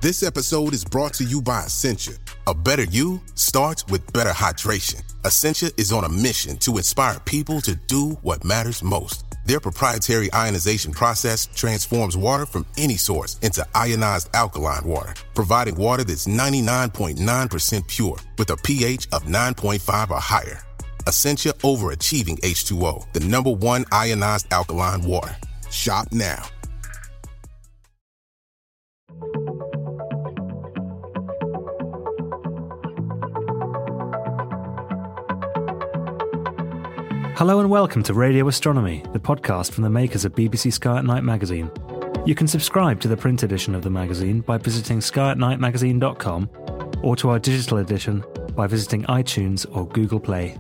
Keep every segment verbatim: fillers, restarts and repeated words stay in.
This episode is brought to you by Essentia. A better you starts with better hydration. Essentia is on a mission to inspire people to do what matters most. Their proprietary ionization process transforms water from any source into ionized alkaline water, providing water that's ninety-nine point nine percent pure with a pH of nine point five or higher. Essentia overachieving H two O, the number one ionized alkaline water. Shop now. Hello and welcome to Radio Astronomy, the podcast from the makers of B B C Sky at Night magazine. You can subscribe to the print edition of the magazine by visiting sky at night magazine dot com or to our digital edition by visiting iTunes or Google Play.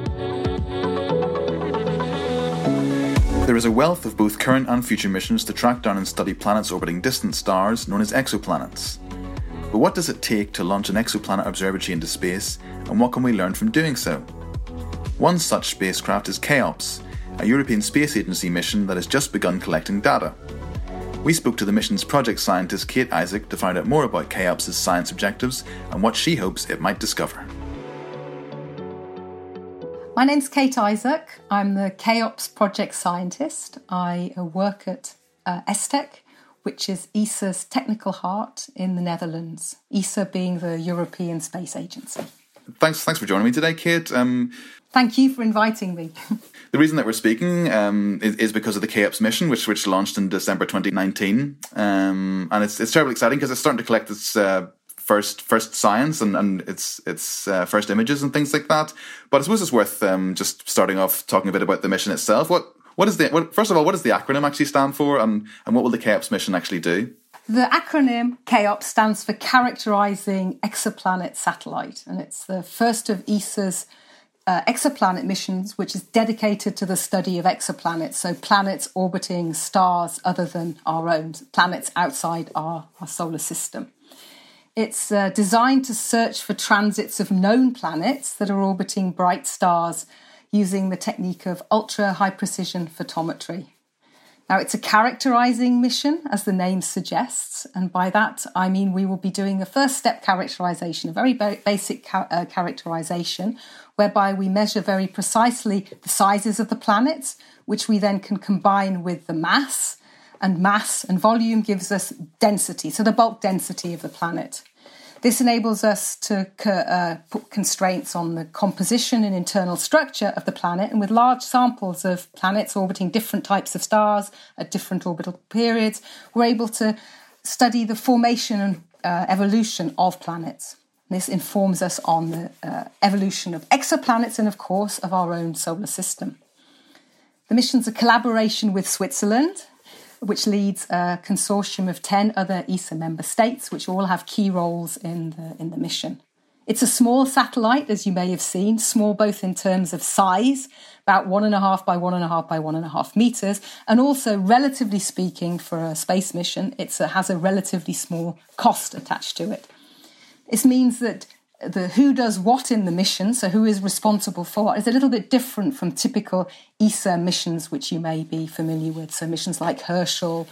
There is a wealth of both current and future missions to track down and study planets orbiting distant stars known as exoplanets. But what does it take to launch an exoplanet observatory into space, and what can we learn from doing so? One such spacecraft is Cheops, a European Space Agency mission that has just begun collecting data. We spoke to the mission's project scientist Kate Isaac to find out more about Cheops' science objectives and what she hopes it might discover. My name's Kate Isaac. I'm the Cheops project scientist. I work at uh, ESTEC, which is E S A's technical heart in the Netherlands, E S A being the European Space Agency. Thanks, thanks for joining me today, Kate. Um, Thank you for inviting me. The reason that we're speaking um, is, is because of the Cheops mission, which which launched in December twenty nineteen, um, and it's it's terribly exciting because it's starting to collect its uh, first first science and and its its uh, first images and things like that. But I suppose it's worth um, just starting off talking a bit about the mission itself. What what is the what, first of all, what does the acronym actually stand for, and and what will the Cheops mission actually do? The acronym Cheops stands for Characterizing Exoplanet Satellite, and it's the first of E S A's uh, exoplanet missions, which is dedicated to the study of exoplanets, so planets orbiting stars other than our own, planets outside our, our solar system. It's uh, designed to search for transits of known planets that are orbiting bright stars using the technique of ultra-high-precision photometry. Now, it's a characterizing mission, as the name suggests, and by that I mean we will be doing a first step characterization, a very basic ca- uh, characterization, whereby we measure very precisely the sizes of the planets, which we then can combine with the mass, and mass and volume gives us density, so the bulk density of the planet. This enables us to uh, put constraints on the composition and internal structure of the planet, and with large samples of planets orbiting different types of stars at different orbital periods, we're able to study the formation and uh, evolution of planets. This informs us on the uh, evolution of exoplanets and, of course, of our own solar system. The mission's a collaboration with Switzerland, which leads a consortium of ten other E S A member states, which all have key roles in the, in the mission. It's a small satellite, as you may have seen, small both in terms of size, about one and a half by one and a half by one and a half meters, and also, relatively speaking, for a space mission, it has a relatively small cost attached to it. This means that the who does what in the mission, so who is responsible for what, is a little bit different from typical E S A missions which you may be familiar with. So missions like Herschel,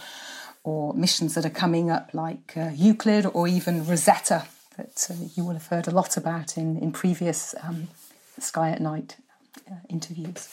or missions that are coming up like uh, Euclid, or even Rosetta, that uh, you will have heard a lot about in, in previous um, Sky at Night uh, interviews.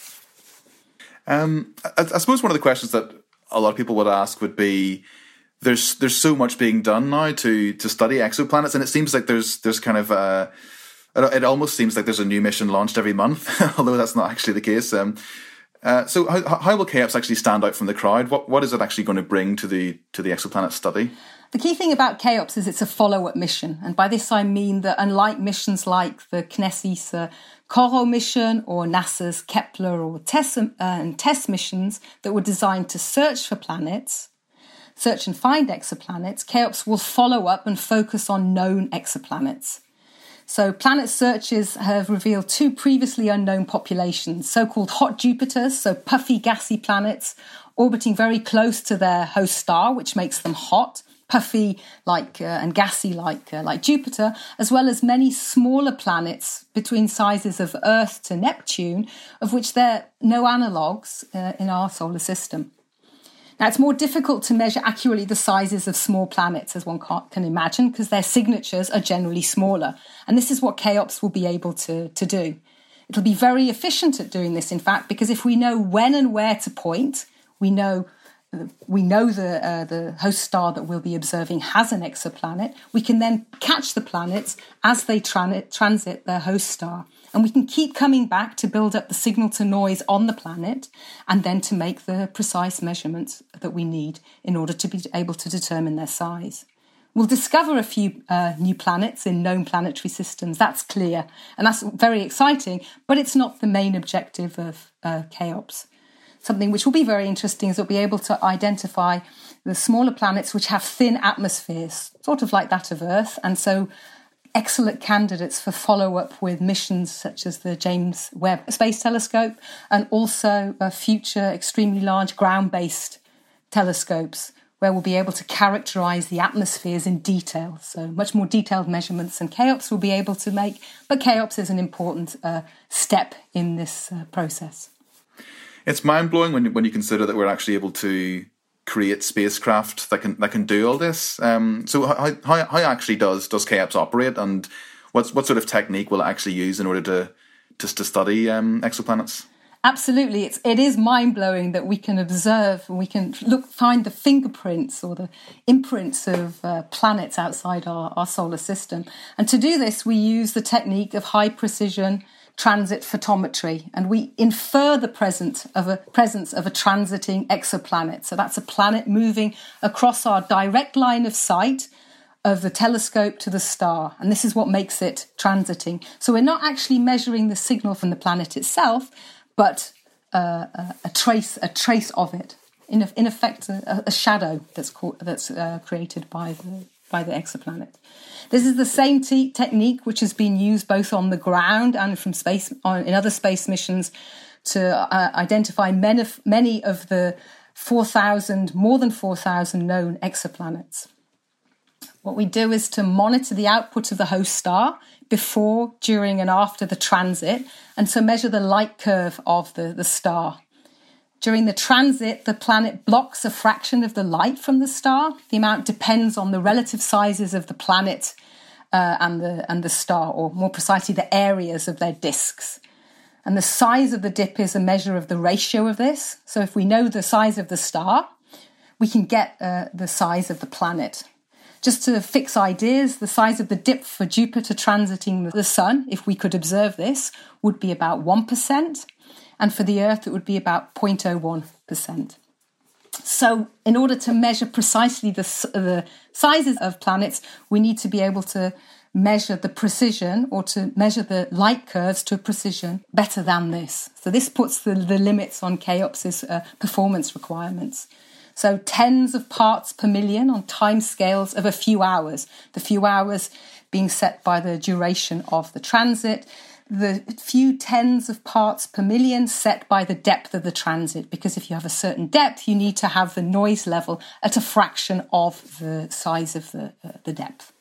Um, I, I suppose one of the questions that a lot of people would ask would be, There's there's so much being done now to to study exoplanets, and it seems like there's there's kind of a, it almost seems like there's a new mission launched every month, although that's not actually the case. Um, uh, so how how will Cheops actually stand out from the crowd? What what is it actually going to bring to the to the exoplanet study? The key thing about Cheops is it's a follow-up mission, and by this I mean that unlike missions like the C N E S E S A COROT mission or NASA's Kepler or TESS uh, and TESS missions that were designed to search for planets, search and find exoplanets, Cheops will follow up and focus on known exoplanets. So planet searches have revealed two previously unknown populations, so-called hot Jupiters, so puffy gassy planets orbiting very close to their host star, which makes them hot, puffy like uh, and gassy like uh, like Jupiter, as well as many smaller planets between sizes of Earth to Neptune, of which there are no analogues uh, in our solar system. Now, it's more difficult to measure accurately the sizes of small planets, as one can imagine, because their signatures are generally smaller. And this is what K O P S will be able to, to do. It'll be very efficient at doing this, in fact, because if we know when and where to point, we know we know the uh, the host star that we'll be observing has an exoplanet, we can then catch the planets as they tran- transit their host star. And we can keep coming back to build up the signal to noise on the planet and then to make the precise measurements that we need in order to be able to determine their size. We'll discover a few uh, new planets in known planetary systems, that's clear, and that's very exciting, but it's not the main objective of uh, K O P S. Something which will be very interesting is we'll be able to identify the smaller planets which have thin atmospheres, sort of like that of Earth, and so excellent candidates for follow-up with missions such as the James Webb Space Telescope and also uh, future extremely large ground-based telescopes where we'll be able to characterise the atmospheres in detail. So much more detailed measurements than K O P S will be able to make, but K O P S is an important uh, step in this uh, process. It's mind-blowing when, when you consider that we're actually able to create spacecraft that can that can do all this. Um, so how, how how actually does does K O P S operate, and what's what sort of technique will it actually use in order to just to study um, exoplanets? Absolutely, it's it is mind blowing that we can observe and we can look find the fingerprints or the imprints of uh, planets outside our, our solar system. And to do this, we use the technique of high precision transit photometry, and we infer the presence of a presence of a transiting exoplanet. So that's a planet moving across our direct line of sight of the telescope to the star, and this is what makes it transiting. So we're not actually measuring the signal from the planet itself, but uh, a, a trace a trace of it. In, in effect, a, a shadow that's called, that's uh, created by the by the exoplanet. This is the same te- technique which has been used both on the ground and from space on, in other space missions to uh, identify many of, many of the four thousand, more than four thousand known exoplanets. What we do is to monitor the output of the host star before, during and after the transit, and so measure the light curve of the, the star. During the transit, the planet blocks a fraction of the light from the star. The amount depends on the relative sizes of the planet uh, and the and the star, or more precisely, the areas of their disks. And the size of the dip is a measure of the ratio of this. So if we know the size of the star, we can get uh, the size of the planet. Just to fix ideas, the size of the dip for Jupiter transiting the Sun, if we could observe this, would be about one percent. And for the Earth, it would be about zero point zero one percent. So in order to measure precisely the, the sizes of planets, we need to be able to measure the precision, or to measure the light curves to a precision better than this. So this puts the, the limits on K O P S's uh, performance requirements. So tens of parts per million on time scales of a few hours, the few hours being set by the duration of the transit, the few tens of parts per million set by the depth of the transit, because if you have a certain depth, you need to have the noise level at a fraction of the size of the, uh, the depth.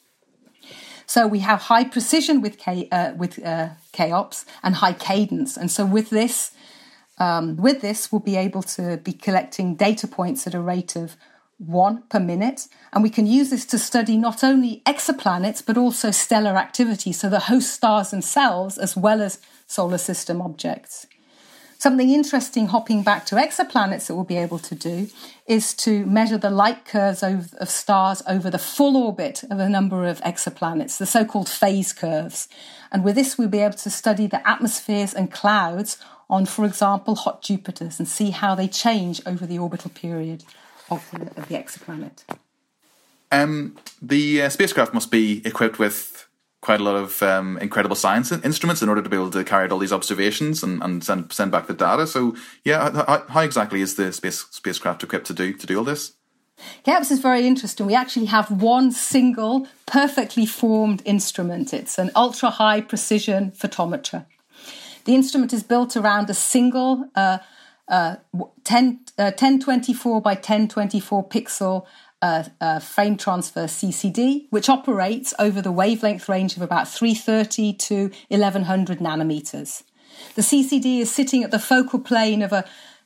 So we have high precision with K, uh, with uh, K O P S and high cadence. And so with this, um, with this, we'll be able to be collecting data points at a rate of one per minute. And we can use this to study not only exoplanets, but also stellar activity, so the host stars themselves, as well as solar system objects. Something interesting, hopping back to exoplanets, that we'll be able to do is to measure the light curves of, of stars over the full orbit of a number of exoplanets, the so-called phase curves. And with this, we'll be able to study the atmospheres and clouds on, for example, hot Jupiters, and see how they change over the orbital period of the, of the exoplanet. Um, the uh, spacecraft must be equipped with quite a lot of um, incredible science instruments in order to be able to carry out all these observations and, and send send back the data. So, yeah, how, how exactly is the space spacecraft equipped to do to do all this? K O P S is very interesting. We actually have one single perfectly formed instrument. It's an ultra-high precision photometer. The instrument is built around a single uh, uh, ten twenty-four by ten twenty-four pixel uh, uh, frame transfer C C D, which operates over the wavelength range of about three thirty to eleven hundred nanometers. The C C D is sitting at the focal plane of a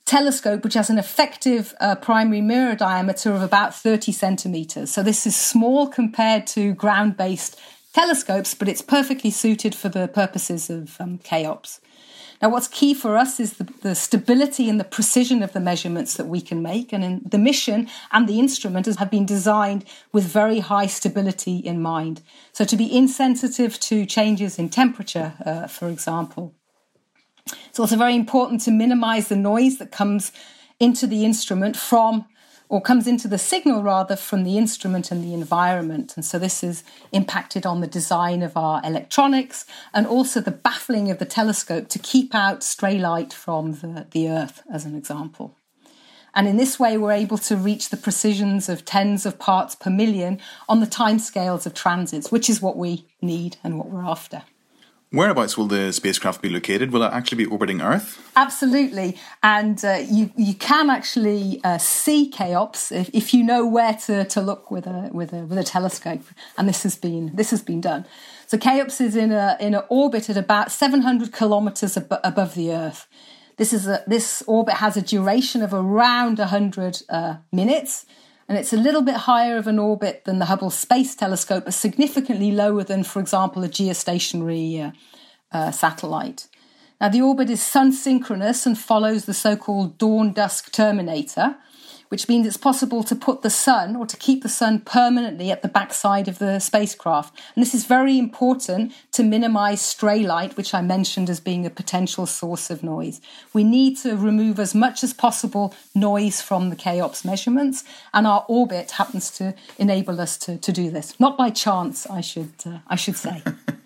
telescope which has an effective uh, primary mirror diameter of about thirty centimetres. So this is small compared to ground-based telescopes, but it's perfectly suited for the purposes of um, K O P S. Now, what's key for us is the, the stability and the precision of the measurements that we can make. And in the mission and the instrument have been designed with very high stability in mind. So to be insensitive to changes in temperature, uh, for example. It's also very important to minimize the noise that comes into the instrument from, or comes into the signal rather, from the instrument and the environment. And so this is impacted on the design of our electronics and also the baffling of the telescope to keep out stray light from the, the Earth, as an example. And in this way, we're able to reach the precisions of tens of parts per million on the timescales of transits, which is what we need and what we're after. Whereabouts will the spacecraft be located? Will it actually be orbiting Earth? Absolutely. And uh, you you can actually uh, see K O P S if, if you know where to, to look with a with a with a telescope. And this has been this has been done. So K O P S is in a in an orbit at about seven hundred kilometres ab- above the Earth. This is a, this orbit has a duration of around one hundred uh, minutes. And it's a little bit higher of an orbit than the Hubble Space Telescope, but significantly lower than, for example, a geostationary uh, uh, satellite. Now, the orbit is sun-synchronous and follows the so-called dawn-dusk terminator, which means it's possible to put the sun or to keep the sun permanently at the backside of the spacecraft. And this is very important to minimize stray light, which I mentioned as being a potential source of noise. We need to remove as much as possible noise from the K O P S measurements, and our orbit happens to enable us to, to do this. Not by chance, I should uh, I should say.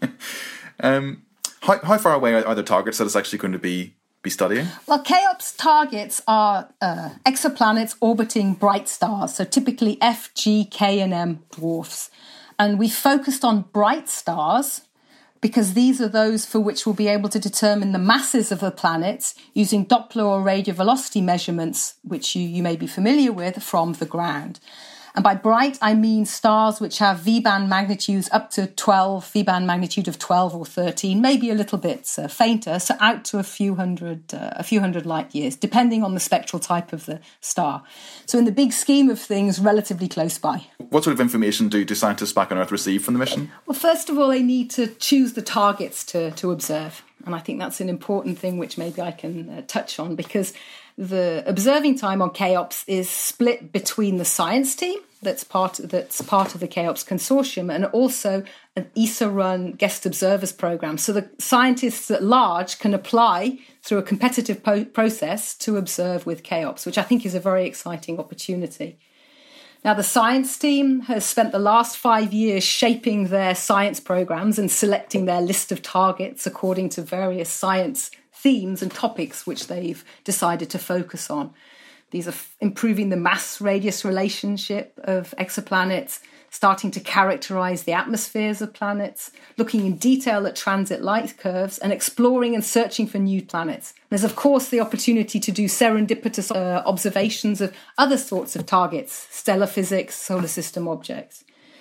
um, how, how far away are the targets that it's actually going to be be studying? Well, K O P S targets are uh, exoplanets orbiting bright stars, so typically F, G, K, and M dwarfs. And we focused on bright stars because these are those for which we'll be able to determine the masses of the planets using Doppler or radio velocity measurements, which you, you may be familiar with from the ground. And by bright, I mean stars which have V-band magnitudes up to twelve, V-band magnitude of twelve or thirteen, maybe a little bit uh, fainter, so out to a few hundred, uh, a few hundred light years, depending on the spectral type of the star. So in the big scheme of things, relatively close by. What sort of information do, do scientists back on Earth receive from the mission? Well, first of all, they need to choose the targets to, to observe. And I think that's an important thing which maybe I can uh, touch on, because the observing time on K O P S is split between the science team that's part that's part of the K O P S consortium and also an E S A-run guest observers program. So the scientists at large can apply through a competitive po- process to observe with K O P S, which I think is a very exciting opportunity. Now, the science team has spent the last five years shaping their science programs and selecting their list of targets according to various science themes and topics which they've decided to focus on. These are f- improving the mass-radius relationship of exoplanets, starting to characterize the atmospheres of planets, looking in detail at transit light curves, and exploring and searching for new planets. There's, of course, the opportunity to do serendipitous uh, observations of other sorts of targets, stellar physics, solar system objects.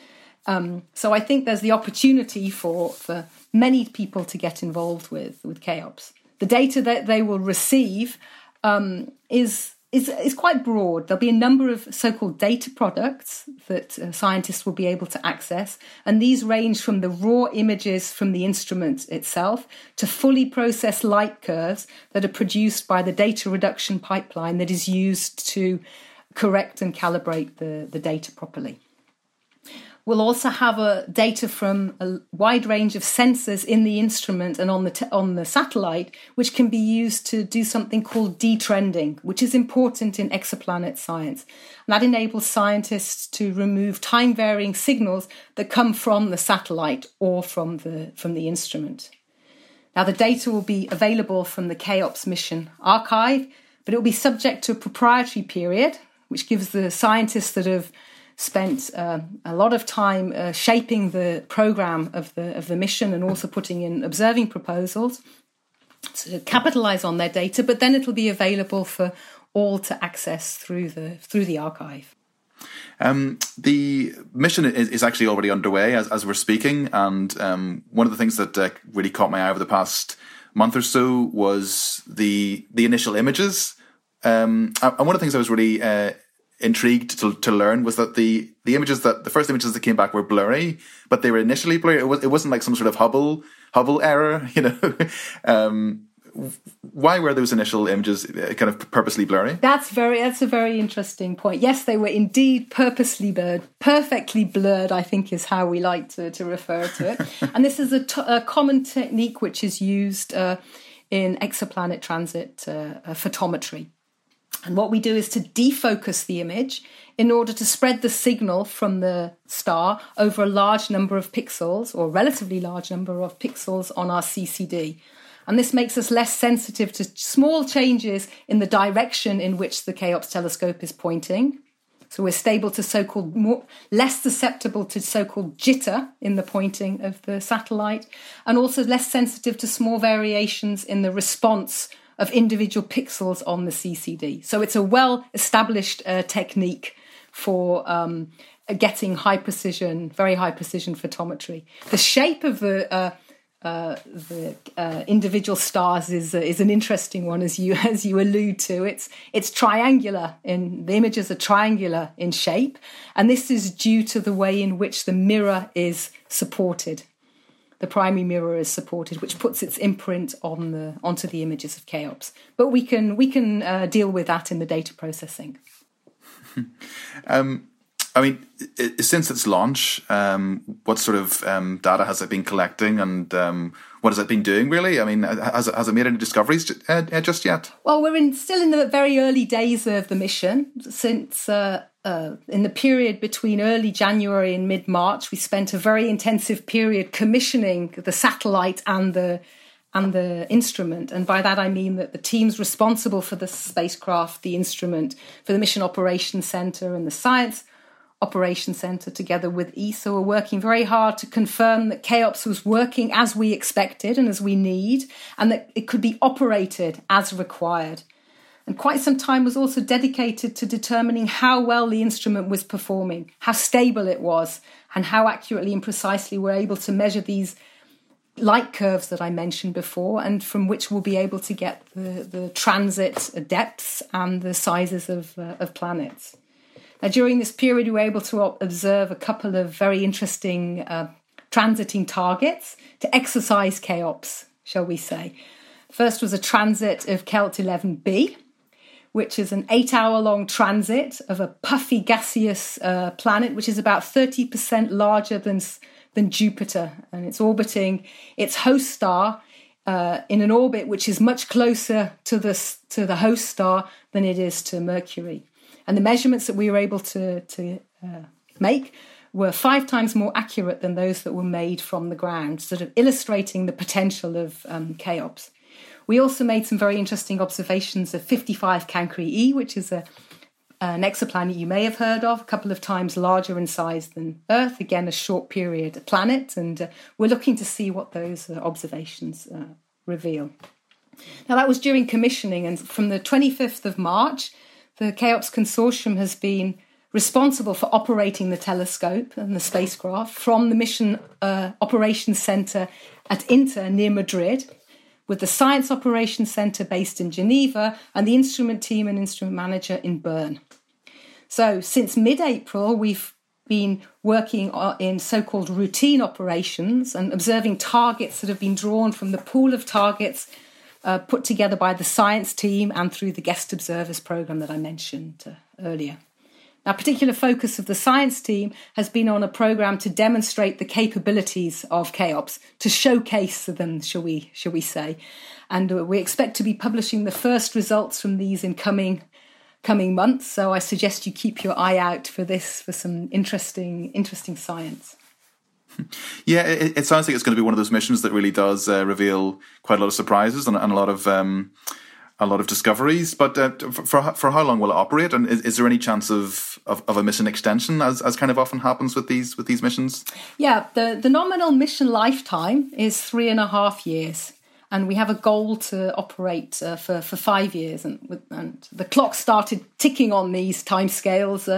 Um, so I think there's the opportunity for, for many people to get involved with, with K O P S. The data that they will receive um, is, is is quite broad. There'll be a number of so-called data products that uh, scientists will be able to access, and these range from the raw images from the instrument itself to fully processed light curves that are produced by the data reduction pipeline that is used to correct and calibrate the, the data properly. We'll also have a data from a wide range of sensors in the instrument and on the t- on the satellite, which can be used to do something called detrending, which is important in exoplanet science. And that enables scientists to remove time-varying signals that come from the satellite or from the from the instrument. Now, the data will be available from the K O P S mission archive, but it will be subject to a proprietary period, which gives the scientists that have spent uh, a lot of time uh, shaping the program of the of the mission and also putting in observing proposals to capitalize on their data, but then it'll be available for all to access through the through the archive. Um, the mission is, is actually already underway as, as we're speaking, and um, one of the things that uh, really caught my eye over the past month or so was the the initial images um, and one of the things I was really uh, intrigued to, to learn was that the the images that the first images that came back were blurry, but they were initially blurry. It was it wasn't like some sort of Hubble Hubble error, you know. um, why were those initial images kind of purposely blurry? That's very that's a very interesting point. Yes, they were indeed purposely blurred, perfectly blurred, I think is how we like to, to refer to it. And this is a, t- a common technique which is used uh, in exoplanet transit uh, uh, photometry. And what we do is to defocus the image in order to spread the signal from the star over a large number of pixels, or relatively large number of pixels on our C C D. And this makes us less sensitive to small changes in the direction in which the Cheops telescope is pointing. So we're stable to so-called, more, less susceptible to so-called jitter in the pointing of the satellite, and also less sensitive to small variations in the response of individual pixels on the C C D. So it's a well-established uh, technique for um, getting high precision, very high precision photometry. The shape of the uh, Uh, the uh, individual stars is uh, is an interesting one, as you as you allude to. It's it's triangular. In the images are triangular in shape, and this is due to the way in which the mirror is supported. The primary mirror is supported, which puts its imprint on the onto the images of Cheops. But we can we can uh, deal with that in the data processing. um. I mean, since its launch, um, what sort of um, data has it been collecting, and um, what has it been doing, really? I mean, has it, has it made any discoveries uh, just yet? Well, we're in, still in the very early days of the mission. Since uh, uh, in the period between early January and mid-March, we spent a very intensive period commissioning the satellite and the and the instrument. And by that I mean that the teams responsible for the spacecraft, the instrument, for the Mission Operations Center and the Science Operations Center, together with E S A, were working very hard to confirm that Cheops was working as we expected and as we need, and that it could be operated as required. And quite some time was also dedicated to determining how well the instrument was performing, how stable it was, and how accurately and precisely we're able to measure these light curves that I mentioned before, and from which we'll be able to get the, the transit depths and the sizes of, uh, of planets. Now, during this period, we were able to observe a couple of very interesting uh, transiting targets to exercise Cheops, shall we say. First was a transit of Kelt eleven b, which is an eight-hour-long transit of a puffy gaseous uh, planet, which is about thirty percent larger than, than Jupiter. And it's orbiting its host star uh, in an orbit which is much closer to the, to the host star than it is to Mercury. And the measurements that we were able to, to uh, make were five times more accurate than those that were made from the ground, sort of illustrating the potential of um, Cheops. We also made some very interesting observations of fifty-five Cancri E, which is a, an exoplanet you may have heard of, a couple of times larger in size than Earth, again a short period planet, and uh, we're looking to see what those uh, observations uh, reveal. Now, that was during commissioning, and from the twenty-fifth of March, the Cheops Consortium has been responsible for operating the telescope and the spacecraft from the Mission uh, Operations Center at INTER near Madrid, with the Science Operations Center based in Geneva and the instrument team and instrument manager in Bern. So since mid-April, we've been working in so-called routine operations and observing targets that have been drawn from the pool of targets Uh, put together by the science team and through the guest observers program that I mentioned uh, earlier. Now, a particular focus of the science team has been on a program to demonstrate the capabilities of Cheops, to showcase them, shall we, shall we say. And uh, we expect to be publishing the first results from these in coming, coming months. So I suggest you keep your eye out for this, for some interesting, interesting science. Yeah, it, it sounds like it's going to be one of those missions that really does uh, reveal quite a lot of surprises and, and a lot of um, a lot of discoveries. But uh, for for how long will it operate? And is, is there any chance of, of, of a mission extension, as, as kind of often happens with these with these missions? Yeah, the, the nominal mission lifetime is three and a half years, and we have a goal to operate uh, for for five years. And, and the clock started ticking on these timescales Uh,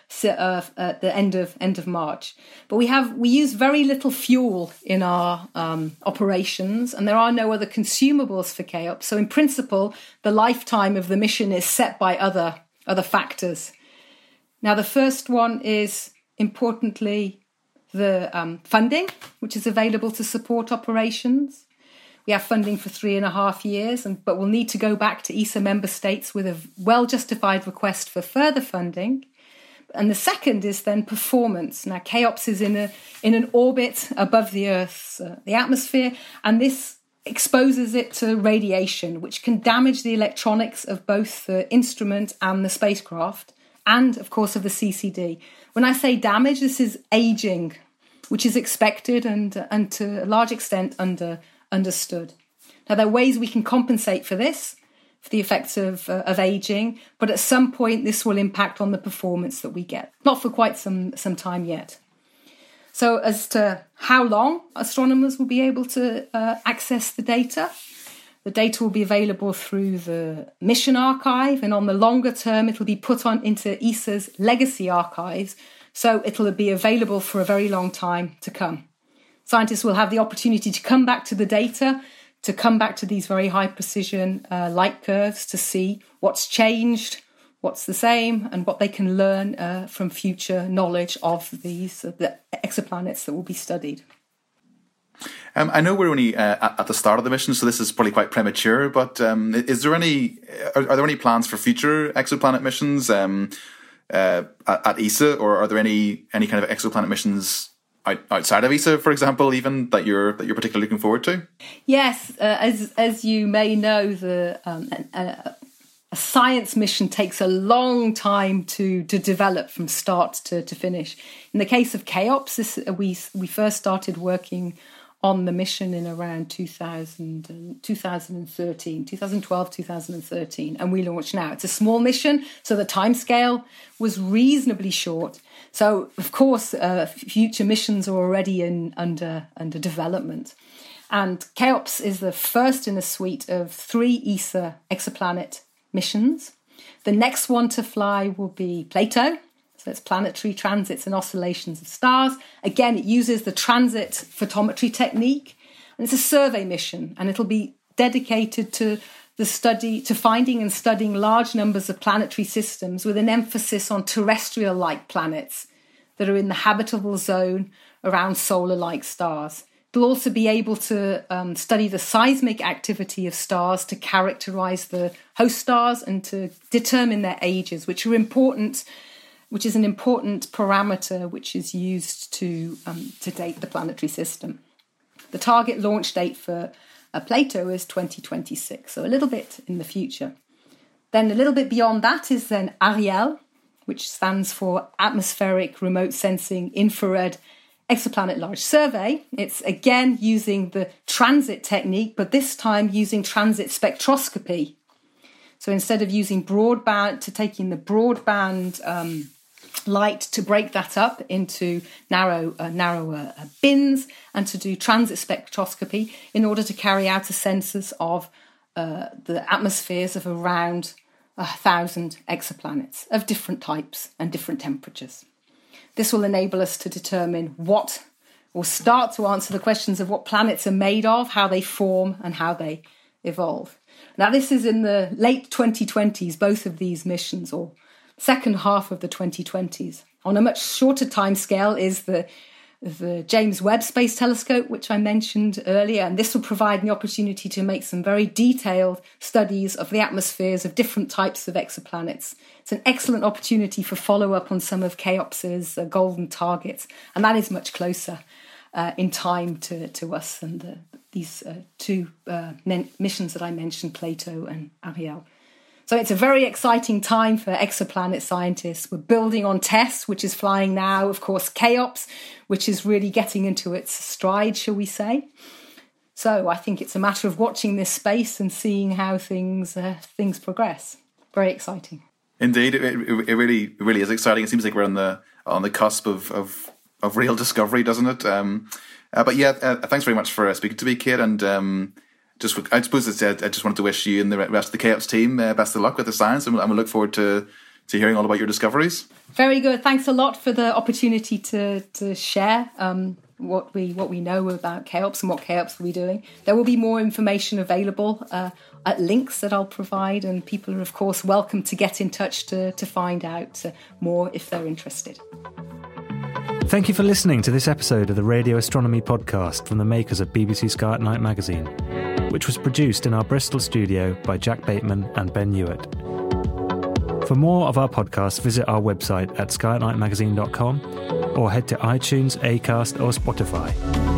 uh, at the end of end of March. But we have we use very little fuel in our um, operations, and there are no other consumables for K O P S. So in principle, the lifetime of the mission is set by other other factors. Now, the first one is, importantly, the um, funding, which is available to support operations. We have funding for three and a half years, and, but we'll need to go back to E S A member states with a well-justified request for further funding. And the second is then performance. Now, K O P S is in a in an orbit above the Earth's uh, the atmosphere, and this exposes it to radiation, which can damage the electronics of both the instrument and the spacecraft, and, of course, of the C C D. When I say damage, this is aging, which is expected and, and to a large extent under, understood. Now, there are ways we can compensate for this, for the effects of, uh, of aging, but at some point this will impact on the performance that we get. Not for quite some, some time yet. So as to how long astronomers will be able to uh, access the data, the data will be available through the mission archive, and on the longer term, it'll be put on into E S A's legacy archives, so it'll be available for a very long time to come. Scientists will have the opportunity to come back to the data, to come back to these very high precision uh, light curves to see what's changed, what's the same, and what they can learn uh, from future knowledge of these uh, the exoplanets that will be studied. Um, I know we're only uh, at the start of the mission, so this is probably quite premature, but um, is there any, are, are there any plans for future exoplanet missions um, uh, at, at E S A, or are there any any kind of exoplanet missions out, outside of E S A, for example, even that you're that you're particularly looking forward to? Yes, uh, as as you may know, the um, a, a science mission takes a long time to to develop from start to, to finish. In the case of K O P S, this, we we first started working on the mission in around two thousand, twenty thirteen, twenty twelve, twenty thirteen, and we launched now. It's a small mission, so the timescale was reasonably short. So, of course, uh, future missions are already in under under development. And K O P S is the first in a suite of three E S A exoplanet missions. The next one to fly will be Plato. So it's planetary transits and oscillations of stars. Again, it uses the transit photometry technique, and it's a survey mission, and it'll be dedicated to the study, to finding and studying large numbers of planetary systems with an emphasis on terrestrial-like planets that are in the habitable zone around solar-like stars. It'll also be able to um, study the seismic activity of stars to characterize the host stars and to determine their ages, which are important which is an important parameter which is used to um, to date the planetary system. The target launch date for uh, Plato is twenty twenty-six, so a little bit in the future. Then a little bit beyond that is then Ariel, which stands for Atmospheric Remote Sensing Infrared Exoplanet Large Survey. It's again using the transit technique, but this time using transit spectroscopy. So instead of using broadband, to taking the broadband um, light to break that up into narrow, uh, narrower uh, bins, and to do transit spectroscopy in order to carry out a census of uh, the atmospheres of around a thousand exoplanets of different types and different temperatures. This will enable us to determine what, or start to answer the questions of what planets are made of, how they form, and how they evolve. Now, this is in the late twenty twenties, both of these missions, or second half of the twenty twenties. On a much shorter timescale is the, the James Webb Space Telescope, which I mentioned earlier, and this will provide the opportunity to make some very detailed studies of the atmospheres of different types of exoplanets. It's an excellent opportunity for follow-up on some of K O P S's uh, golden targets, and that is much closer uh, in time to, to us than the, these uh, two uh, men- missions that I mentioned, Plato and Ariel. So it's a very exciting time for exoplanet scientists. We're building on TESS, which is flying now, of course, K O P S, which is really getting into its stride, shall we say. So I think it's a matter of watching this space and seeing how things uh, things progress. Very exciting. Indeed, it, it, it really it really is exciting. It seems like we're on the on the cusp of of, of real discovery, doesn't it? Um, uh, but yeah, uh, thanks very much for uh, speaking to me, Kate, and um, Just, I suppose it's, uh, I just wanted to wish you and the rest of the K O P S team uh, best of luck with the science, and we'll, and we'll look forward to to hearing all about your discoveries. Very good. Thanks a lot for the opportunity to to share um, what we what we know about Cheops and what Cheops will be doing. There will be more information available uh, at links that I'll provide, and people are, of course, welcome to get in touch to, to find out uh, more if they're interested. Thank you for listening to this episode of the Radio Astronomy Podcast from the makers of B B C Sky at Night magazine, which was produced in our Bristol studio by Jack Bateman and Ben Hewitt. For more of our podcasts, visit our website at sky at night magazine dot com or head to iTunes, Acast or Spotify.